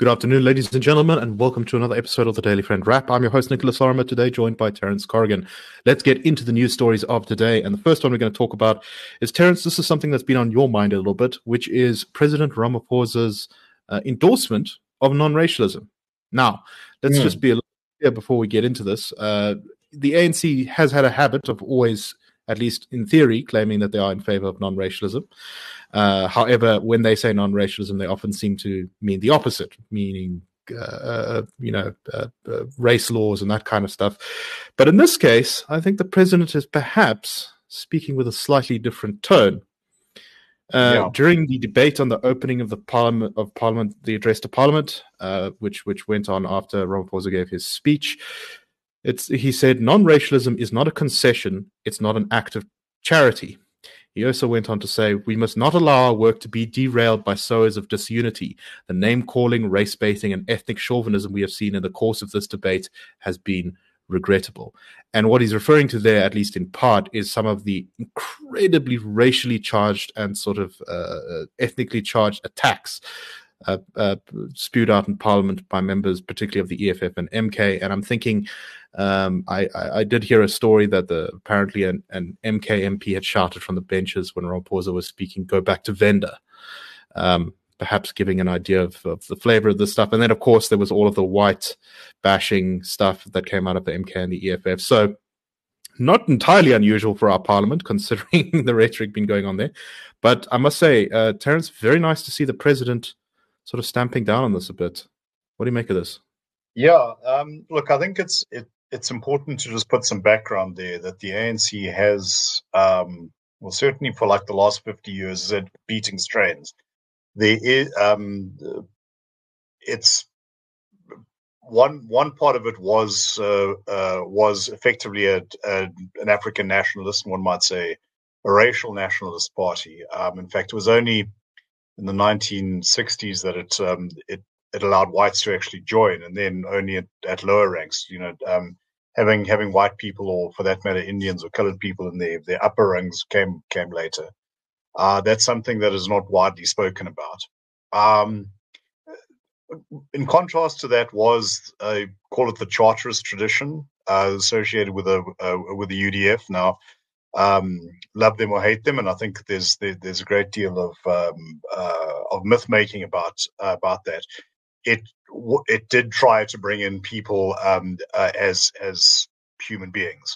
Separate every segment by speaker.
Speaker 1: Good afternoon, ladies and gentlemen, and welcome to another episode of the Daily Friend Wrap. I'm your host, Nicholas Lorimer, today joined by Terence Corrigan. Let's get into the news stories of today. And the first one we're going to talk about is, Terence, this is something that's been on your mind a little bit, which is President Ramaphosa's endorsement of non-racialism. Now, let's just be a little clear before we get into this. The ANC has had a habit of always, at least in theory, claiming that they are in favor of non-racialism. However, when they say non-racialism, they often seem to mean the opposite, meaning, race laws and that kind of stuff. But in this case, I think the president is perhaps speaking with a slightly different tone. During the debate on the opening of the Parliament, the address to Parliament, which went on after Ramaphosa gave his speech, he said, "Non-racialism is not a concession; it's not an act of charity." He also went on to say, "We must not allow our work to be derailed by sowers of disunity. The name-calling, race-baiting, and ethnic chauvinism we have seen in the course of this debate has been regrettable." And what he's referring to there, at least in part, is some of the incredibly racially charged and sort of ethnically charged attacks spewed out in Parliament by members, particularly of the EFF and MK. And I'm thinking, I did hear a story that apparently an MK MP had shouted from the benches when Ramaphosa was speaking, "Go back to Venda," perhaps giving an idea of the flavor of this stuff. And then, of course, there was all of the white bashing stuff that came out of the MK and the EFF. So not entirely unusual for our Parliament, considering the rhetoric been going on there. But I must say, Terence, very nice to see the president sort of stamping down on this a bit. What do you make of this?
Speaker 2: Yeah, look, I think it's important to just put some background there that the ANC has, certainly for like the last 50 years, is at beating strains. There is, it's one part of it was effectively an African nationalist, one might say, a racial nationalist party. In fact, it was only in the 1960s that it allowed whites to actually join, and then only at lower ranks. Having white people, or for that matter, Indians or colored people in their upper ranks came later. That's something that is not widely spoken about. In contrast to that was, call it the Charterist tradition associated with the UDF. Now, love them or hate them, and I think there's a great deal of myth making about that. It did try to bring in people as human beings.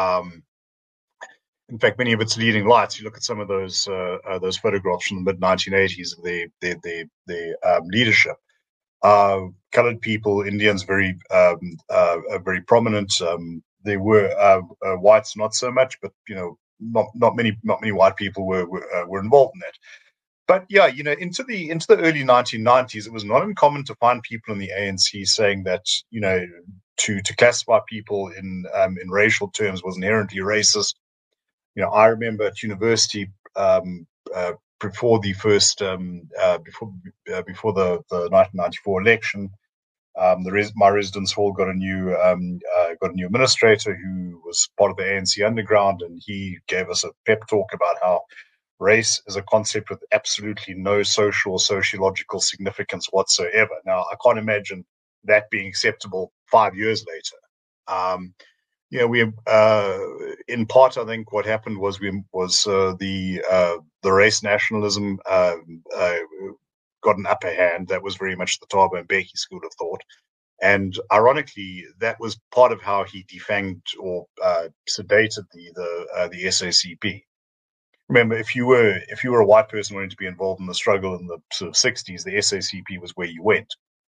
Speaker 2: In fact, many of its leading lights, you look at some of those photographs from the mid 1980s of the leadership. Colored people, Indians, very prominent. There were whites, not so much, but not many white people were involved in that. But yeah, into the early 1990s, it was not uncommon to find people in the ANC saying that to classify people in racial terms was inherently racist. I remember at university before the first before the 1994 election, my residence hall got a new administrator who was part of the ANC underground, and he gave us a pep talk about how race is a concept with absolutely no social or sociological significance whatsoever. Now, I can't imagine that being acceptable 5 years later. We in part, I think what happened was the race nationalism got an upper hand. That was very much the Thabo Mbeki school of thought, and ironically, that was part of how he defanged or sedated the SACP. Remember, if you were a white person wanting to be involved in the struggle in the sort of 60s, the SACP was where you went.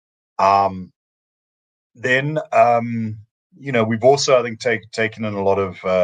Speaker 2: Then we've also, I think, taken in a lot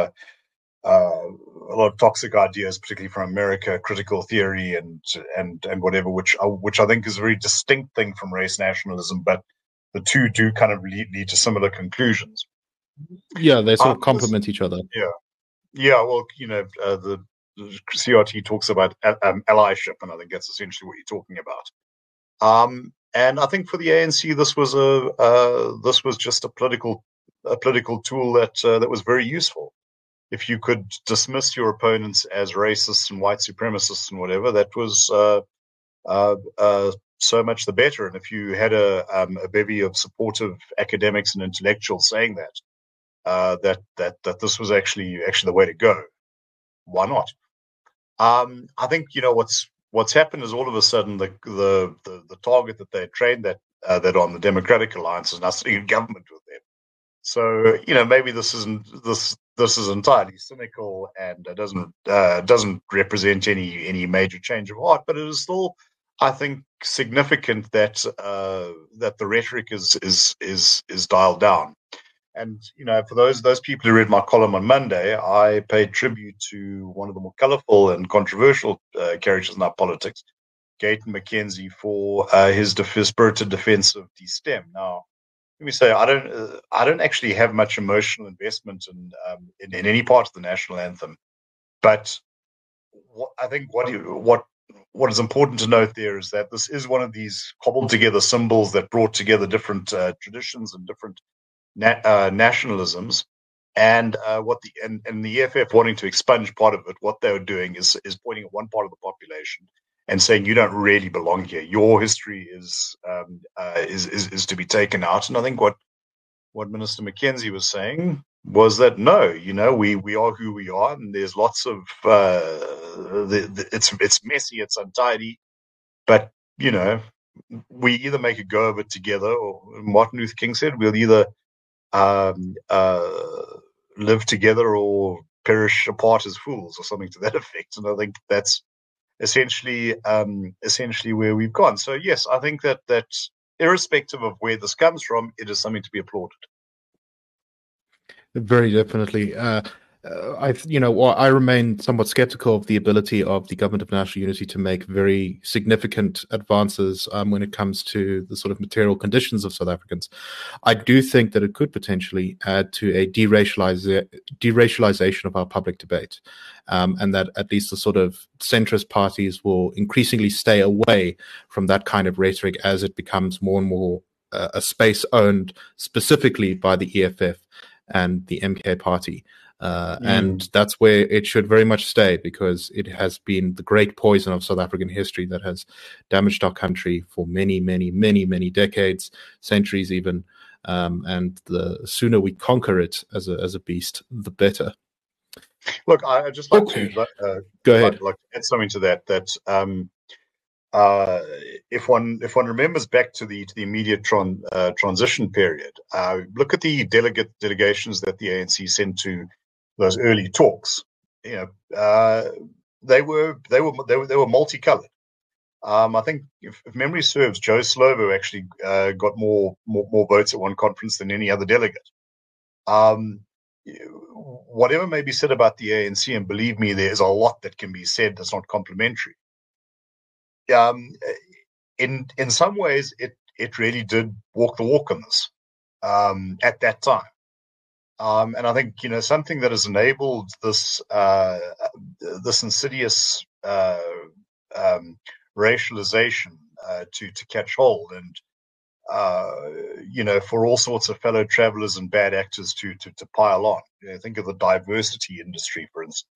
Speaker 2: of toxic ideas, particularly from America, critical theory and whatever, which I think is a very distinct thing from race nationalism, but the two do kind of lead to similar conclusions.
Speaker 1: Yeah, they sort of complement each other.
Speaker 2: Yeah. Well, the CRT talks about allyship, and I think that's essentially what you're talking about. And I think for the ANC, this was just a political tool that was very useful. If you could dismiss your opponents as racists and white supremacists and whatever, that was so much the better. And if you had a bevy of supportive academics and intellectuals saying that this was actually the way to go, why not? I think what's happened is all of a sudden the target that they trained that on, the Democratic Alliance, is now sitting in government with them. So maybe this is entirely cynical and doesn't represent any major change of heart, but it is still, I think, significant that that the rhetoric is dialed down. And for those people who read my column on Monday, I paid tribute to one of the more colourful and controversial characters in our politics, Gayton McKenzie, for his spirited defence of DSTEM. Now, let me say, I don't actually have much emotional investment in any part of the national anthem, but I think what is important to note there is that this is one of these cobbled together symbols that brought together different traditions and different nationalisms, and the EFF wanting to expunge part of it. What they were doing is pointing at one part of the population and saying, you don't really belong here. Your history is to be taken out. And I think what Minister McKenzie was saying was that no, we are who we are, and there's lots of it's messy, it's untidy, but we either make a go of it together, or Martin Luther King said, we'll either live together or perish apart as fools, or something to that effect. And I think that's essentially where we've gone. So yes, I think that irrespective of where this comes from, it is something to be applauded.
Speaker 1: Very definitely. I remain somewhat skeptical of the ability of the Government of National Unity to make very significant advances when it comes to the sort of material conditions of South Africans. I do think that it could potentially add to a deracialization of our public debate, and that at least the sort of centrist parties will increasingly stay away from that kind of rhetoric as it becomes more and more a space owned specifically by the EFF and the MK party. And that's where it should very much stay, because it has been the great poison of South African history that has damaged our country for many, many, many, many decades, centuries even. And the sooner we conquer it as a beast, the better.
Speaker 2: Look, I just like to
Speaker 1: go ahead.
Speaker 2: Like to add something to that. If one remembers back to the immediate transition period, look at the delegations that the ANC sent to those early talks. They were multicolored. I think, if memory serves, Joe Slovo actually got more votes at one conference than any other delegate. Whatever may be said about the ANC, and believe me, there's a lot that can be said that's not complimentary. In some ways, it really did walk the walk on this at that time, and I think something that has enabled this insidious racialization to catch hold, and for all sorts of fellow travelers and bad actors to pile on. Think of the diversity industry, for instance.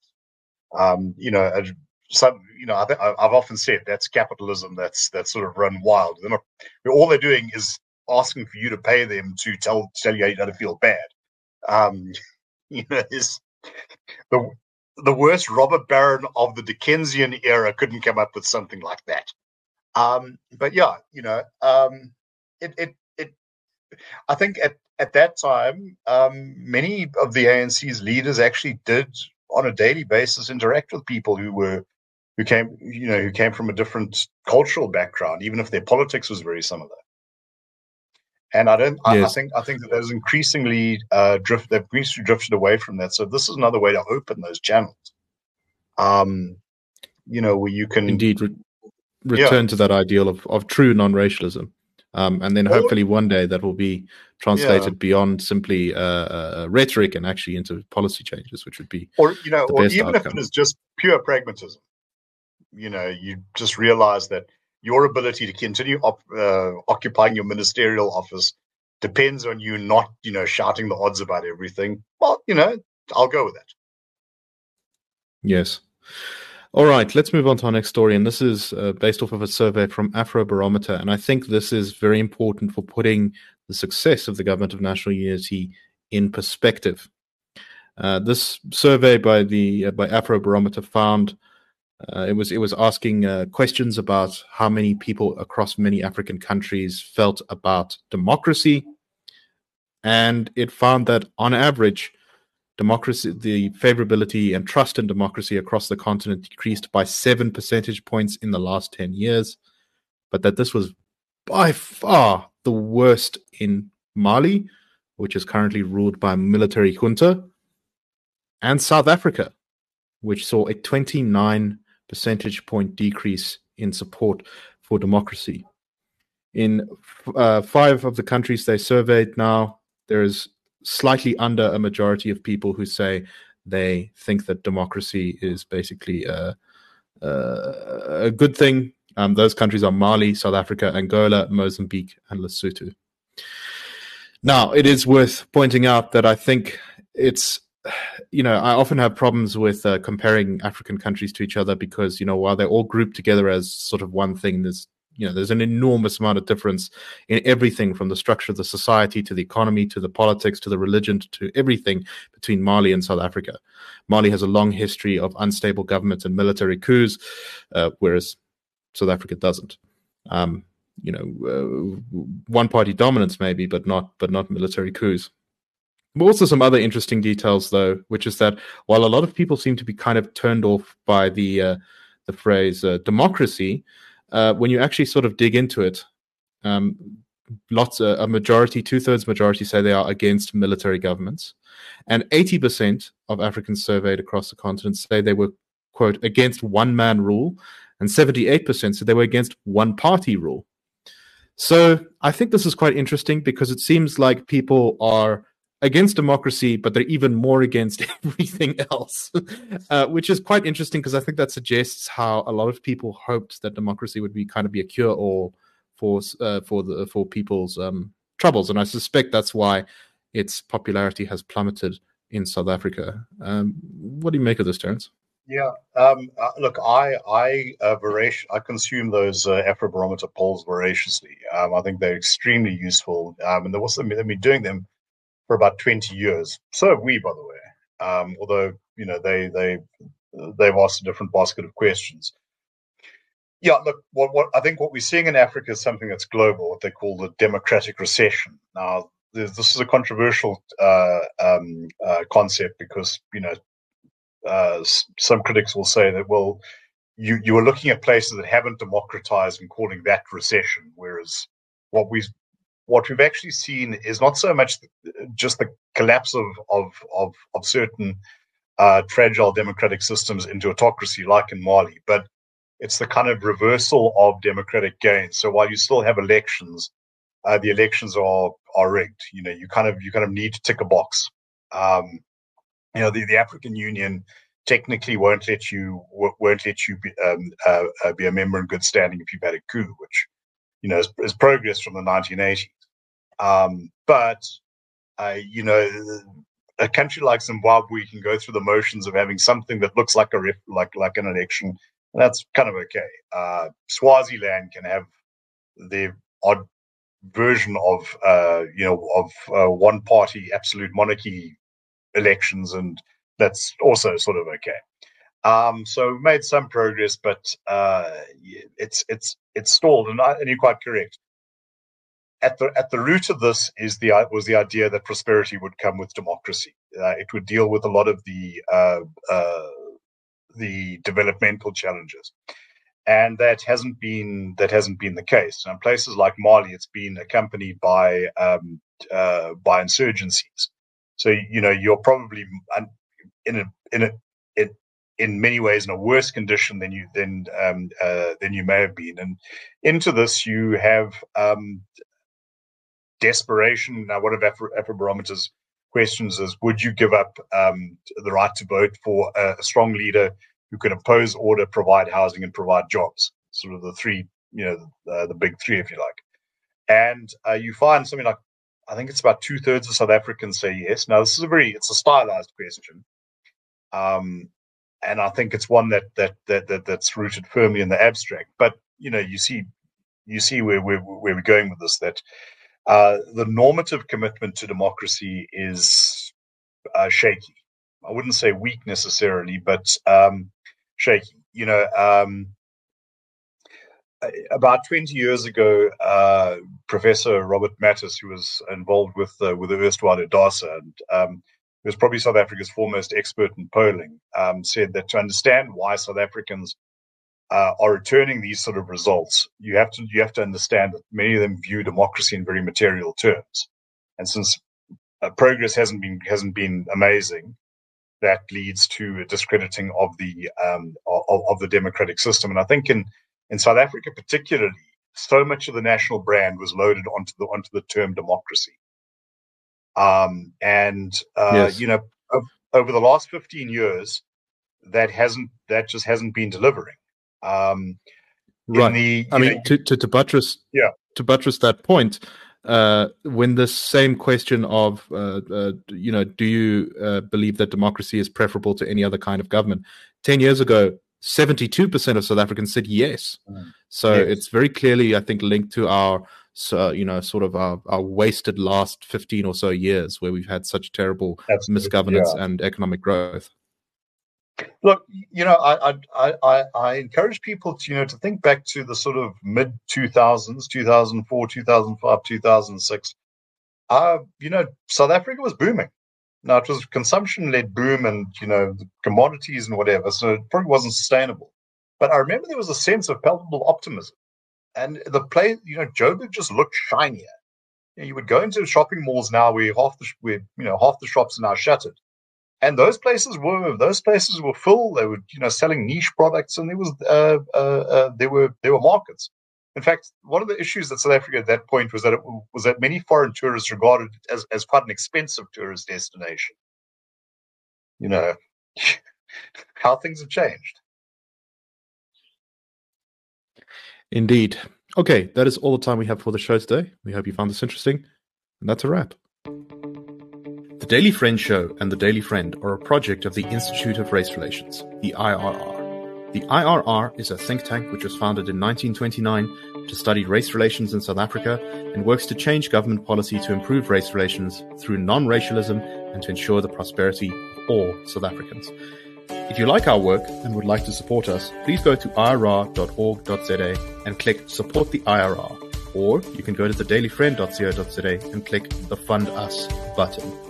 Speaker 2: I've often said that's capitalism that's sort of run wild. All they're doing is asking for you to pay them to tell you how to feel bad. Is the worst robber baron of the Dickensian era couldn't come up with something like that. But yeah, I think at that time, many of the ANC's leaders actually did, on a daily basis, interact with people who came from a different cultural background, even if their politics was very similar. And I think that those increasingly drifted away from that. So this is another way to open those channels. Where you can
Speaker 1: indeed return to that ideal of true non-racialism. And then hopefully one day that will be translated beyond simply rhetoric and actually into policy changes, which would be
Speaker 2: or even outcome. If it is just pure pragmatism. You just realize that your ability to continue occupying your ministerial office depends on you not, shouting the odds about everything. Well, I'll go with that.
Speaker 1: Yes. All right, let's move on to our next story. And this is based off of a survey from Afrobarometer. And I think this is very important for putting the success of the Government of National Unity in perspective. This survey by Afrobarometer found it was asking questions about how many people across many African countries felt about democracy. And it found that on average, democracy, the favorability and trust in democracy across the continent decreased by 7 percentage points in the last 10 years, but that this was by far the worst in Mali, which is currently ruled by a military junta, and South Africa, which saw a 29 percentage point decrease in support for democracy. In 5 of the countries they surveyed now, there is slightly under a majority of people who say they think that democracy is basically a good thing. Those countries are Mali, South Africa, Angola, Mozambique, and Lesotho. Now, it is worth pointing out that I think it's, I often have problems with comparing African countries to each other because, while they're all grouped together as sort of one thing, there's an enormous amount of difference in everything from the structure of the society to the economy to the politics to the religion to everything between Mali and South Africa. Mali has a long history of unstable governments and military coups, whereas South Africa doesn't. One-party dominance maybe, but not military coups. But also some other interesting details, though, which is that while a lot of people seem to be kind of turned off by the phrase democracy, when you actually sort of dig into it, a majority, 2/3 majority say they are against military governments. And 80% of Africans surveyed across the continent say they were, quote, against one-man rule, and 78% said they were against one-party rule. So I think this is quite interesting because it seems like people are against democracy, but they're even more against everything else, which is quite interesting because I think that suggests how a lot of people hoped that democracy would be a cure-all for people's troubles, and I suspect that's why its popularity has plummeted in South Africa. What do you make of this, Terence?
Speaker 2: Yeah, look, I consume those Afrobarometer polls voraciously. I think they're extremely useful, and they've been doing them for about 20 years. So have we, by the way. Although they've asked a different basket of questions. Yeah, look, what I think what we're seeing in Africa is something that's global, what they call the democratic recession. Now, this is a controversial concept because some critics will say that, well, you are looking at places that haven't democratized and calling that recession, whereas what we've actually seen is not so much just the collapse of certain fragile democratic systems into autocracy, like in Mali, but it's the kind of reversal of democratic gains. So while you still have elections, the elections are rigged. You kind of need to tick a box. The African Union technically won't let you be a member in good standing if you've had a coup, which is progress from the 1980s. But a country like Zimbabwe can go through the motions of having something that looks like like an election, and that's kind of okay. Swaziland can have the odd version of one-party absolute monarchy elections, and that's also sort of okay. So we made some progress, but it's stalled, and you're quite correct. At the root of this was the idea that prosperity would come with democracy. It would deal with a lot of the developmental challenges, and that hasn't been the case. In places like Mali, it's been accompanied by insurgencies. So you're probably in many ways in a worse condition than you may have been. And into this you have desperation. Now, one of Afrobarometer's questions is: would you give up the right to vote for a strong leader who can impose order, provide housing, and provide jobs? Sort of the three, the big three, if you like. And you find something like, I think it's about 2/3 of South Africans say yes. Now, it's a stylized question. I think it's one that's rooted firmly in the abstract. But you see where we're going with this. That the normative commitment to democracy is shaky. I wouldn't say weak necessarily, but shaky. About 20 years ago, Professor Robert Mattis, who was involved with the erstwhile IDASA, and who was probably South Africa's foremost expert in polling, said that to understand why South Africans are returning these sort of results, you have to understand that many of them view democracy in very material terms, and since progress hasn't been amazing, that leads to a discrediting of the democratic system. And I think in South Africa particularly, so much of the national brand was loaded onto the term democracy.
Speaker 1: Yes.
Speaker 2: Over the last 15 years, that just hasn't been delivering.
Speaker 1: Right. To buttress that point, when the same question of do you believe that democracy is preferable to any other kind of government? 10 years ago, 72% of South Africans said yes. So it's very clearly, I think, linked to our sort of our wasted last 15 or so years where we've had such terrible misgovernance and economic growth.
Speaker 2: Look, I encourage people to think back to the sort of mid 2000s, 2004, 2005, 2006. South Africa was booming. Now, it was consumption-led boom and, the commodities and whatever, so it probably wasn't sustainable. But I remember there was a sense of palpable optimism. And the place, Joburg just looked shinier. You would go into shopping malls now where half the shops are now shuttered. And those places were full. They were, selling niche products, and there were markets. In fact, one of the issues that South Africa at that point was that many foreign tourists regarded it as quite an expensive tourist destination. How things have changed.
Speaker 1: Indeed. Okay, that is all the time we have for the show today. We hope you found this interesting. And that's a wrap. The Daily Friend Show and The Daily Friend are a project of the Institute of Race Relations, the IRR. The IRR is a think tank which was founded in 1929 to study race relations in South Africa and works to change government policy to improve race relations through non-racialism and to ensure the prosperity of all South Africans. If you like our work and would like to support us, please go to irr.org.za and click Support the IRR. Or you can go to thedailyfriend.co.za and click the Fund Us button.